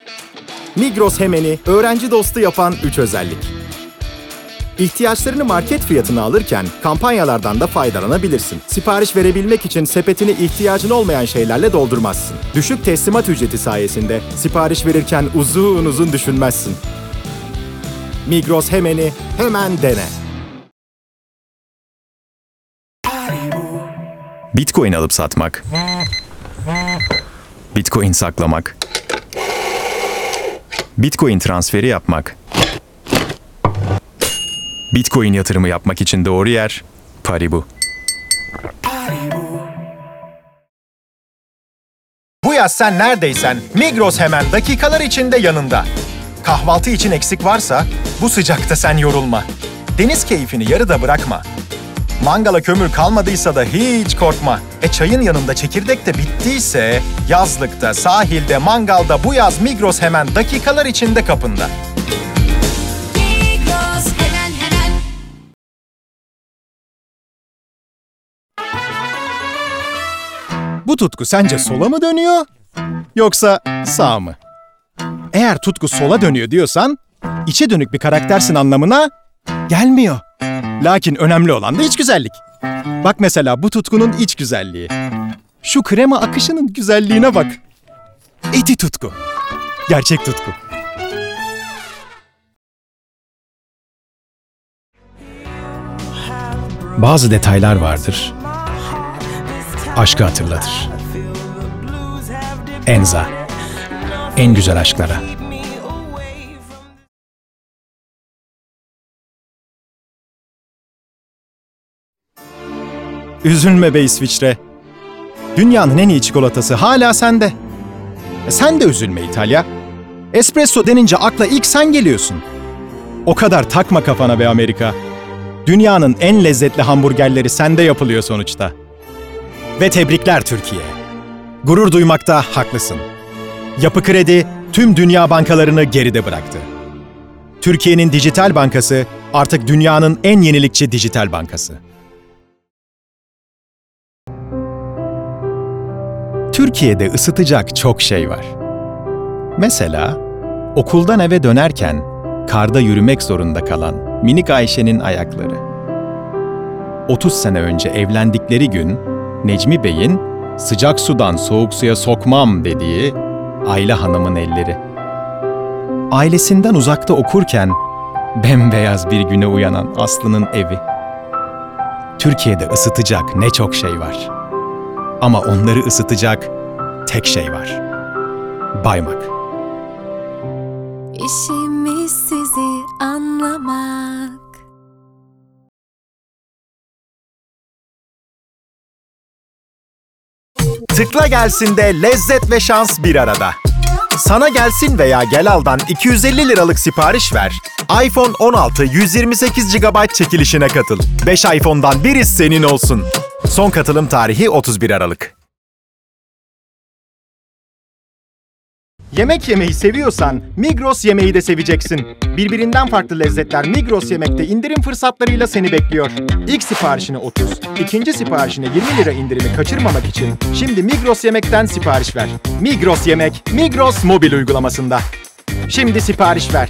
Migros Hemen'i öğrenci dostu yapan 3 özellik. İhtiyaçlarını market fiyatına alırken kampanyalardan da faydalanabilirsin. Sipariş verebilmek için sepetini ihtiyacın olmayan şeylerle doldurmazsın. Düşük teslimat ücreti sayesinde sipariş verirken uzun düşünmezsin. Migros Hemen'i hemen dene. Bitcoin alıp satmak. Bitcoin saklamak. Bitcoin transferi yapmak. Bitcoin yatırımı yapmak için doğru yer, Paribu. Bu yaz sen neredeysen Migros Hemen dakikalar içinde yanında. Kahvaltı için eksik varsa bu sıcakta sen yorulma. Deniz keyfini yarıda bırakma. Mangala kömür kalmadıysa da hiç korkma. Çayın yanında çekirdek de bittiyse yazlıkta, sahilde, mangalda bu yaz Migros Hemen dakikalar içinde kapında. Migros hemen. Bu tutku sence sola mı dönüyor, yoksa sağa mı? Eğer tutku sola dönüyor diyorsan, içe dönük bir karaktersin anlamına gelmiyor. Lakin önemli olan da iç güzellik. Bak mesela bu tutkunun iç güzelliği. Şu krema akışının güzelliğine bak. Eti tutku. Gerçek tutku. Bazı detaylar vardır. Aşkı hatırlatır. Enza. En güzel aşklara. Üzülme be İsviçre. Dünyanın en iyi çikolatası hala sende. Sen de üzülme İtalya. Espresso denince akla ilk sen geliyorsun. O kadar takma kafana be Amerika. Dünyanın en lezzetli hamburgerleri sende yapılıyor sonuçta. Ve tebrikler Türkiye. Gurur duymakta haklısın. Yapı Kredi tüm dünya bankalarını geride bıraktı. Türkiye'nin dijital bankası artık dünyanın en yenilikçi dijital bankası. Türkiye'de ısıtacak çok şey var. Mesela okuldan eve dönerken karda yürümek zorunda kalan minik Ayşe'nin ayakları. 30 sene önce evlendikleri gün Necmi Bey'in sıcak sudan soğuk suya sokmam dediği Ayla Hanım'ın elleri. Ailesinden uzakta okurken bembeyaz bir güne uyanan Aslı'nın evi. Türkiye'de ısıtacak ne çok şey var. Ama onları ısıtacak tek şey var. Baymak. İşimiz sizi anlamak. Tıkla gelsin de lezzet ve şans bir arada. Sana gelsin veya gel aldan 250 liralık sipariş ver. iPhone 16 128 GB çekilişine katıl. 5 iPhone'dan biri senin olsun. Son katılım tarihi 31 Aralık. Yemek yemeyi seviyorsan Migros yemeği de seveceksin. Birbirinden farklı lezzetler Migros Yemek'te indirim fırsatlarıyla seni bekliyor. İlk siparişine 30, ikinci siparişine 20 lira indirimi kaçırmamak için şimdi Migros Yemek'ten sipariş ver. Migros Yemek, Migros mobil uygulamasında. Şimdi sipariş ver.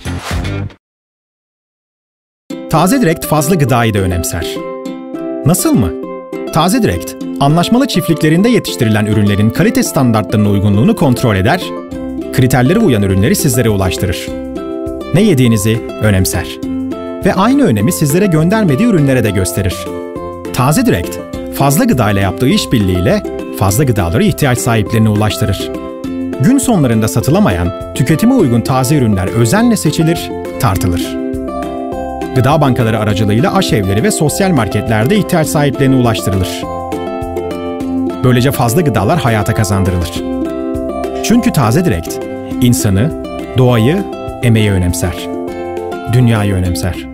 Taze Direkt fazla gıdayı da önemser. Nasıl mı? Taze Direkt, anlaşmalı çiftliklerinde yetiştirilen ürünlerin kalite standartlarına uygunluğunu kontrol eder, kriterlere uyan ürünleri sizlere ulaştırır. Ne yediğinizi önemser. Ve aynı önemi sizlere göndermediği ürünlere de gösterir. Taze Direkt, fazla gıda ile yaptığı işbirliğiyle fazla gıdaları ihtiyaç sahiplerine ulaştırır. Gün sonlarında satılamayan, tüketime uygun taze ürünler özenle seçilir, tartılır. Gıda bankaları aracılığıyla aşevleri ve sosyal marketlerde ihtiyaç sahiplerine ulaştırılır. Böylece fazla gıdalar hayata kazandırılır. Çünkü Taze Direkt, insanı, doğayı, emeği önemser. Dünyayı önemser.